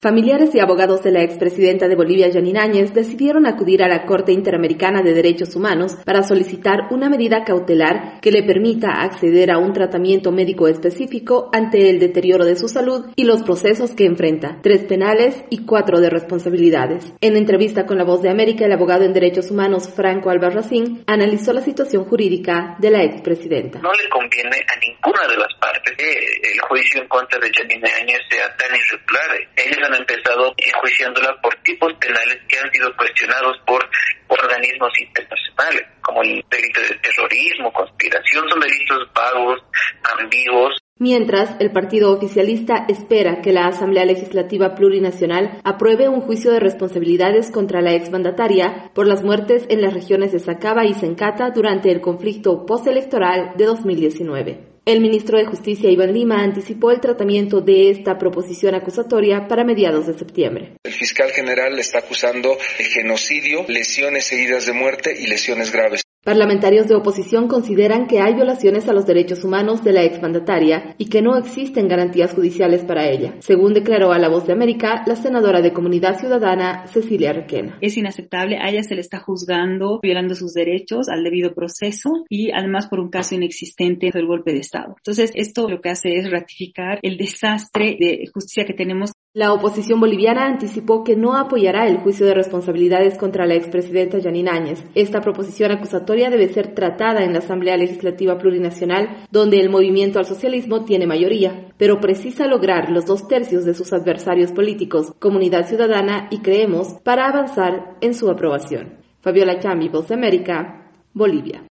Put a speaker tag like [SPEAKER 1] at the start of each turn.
[SPEAKER 1] Familiares y abogados de la expresidenta de Bolivia, Janine Áñez, decidieron acudir a la Corte Interamericana de Derechos Humanos para solicitar una medida cautelar que le permita acceder a un tratamiento médico específico ante el deterioro de su salud y los procesos que enfrenta, 3 penales y 4 de responsabilidades. En entrevista con La Voz de América, el abogado en Derechos Humanos, Franco Albarracín, analizó la situación jurídica de la expresidenta.
[SPEAKER 2] No le conviene a ninguna de las partes que el juicio en contra de Janine Áñez sea tan irregular. Ellos han empezado enjuiciándola por tipos penales que han sido cuestionados por organismos internacionales, como el delito de terrorismo, conspiración. Son delitos vagos, ambiguos.
[SPEAKER 1] Mientras, el partido oficialista espera que la Asamblea Legislativa Plurinacional apruebe un juicio de responsabilidades contra la exmandataria por las muertes en las regiones de Sacaba y Sencata durante el conflicto postelectoral de 2019. El ministro de Justicia, Iván Lima, anticipó el tratamiento de esta proposición acusatoria para mediados de septiembre.
[SPEAKER 3] El fiscal general le está acusando de genocidio, lesiones seguidas de muerte y lesiones graves.
[SPEAKER 1] Parlamentarios de oposición consideran que hay violaciones a los derechos humanos de la exmandataria y que no existen garantías judiciales para ella, según declaró a La Voz de América la senadora de Comunidad Ciudadana, Cecilia Requena.
[SPEAKER 4] Es inaceptable, a ella se le está juzgando, violando sus derechos al debido proceso y además por un caso inexistente del golpe de Estado. Entonces, esto lo que hace es ratificar el desastre de justicia que tenemos.
[SPEAKER 1] La oposición boliviana anticipó que no apoyará el juicio de responsabilidades contra la expresidenta Janine Áñez. Esta proposición acusatoria debe ser tratada en la Asamblea Legislativa Plurinacional, donde el movimiento al socialismo tiene mayoría, pero precisa lograr los 2/3 de sus adversarios políticos, Comunidad Ciudadana y Creemos, para avanzar en su aprobación. Fabiola Chambi, Voz de América, Bolivia.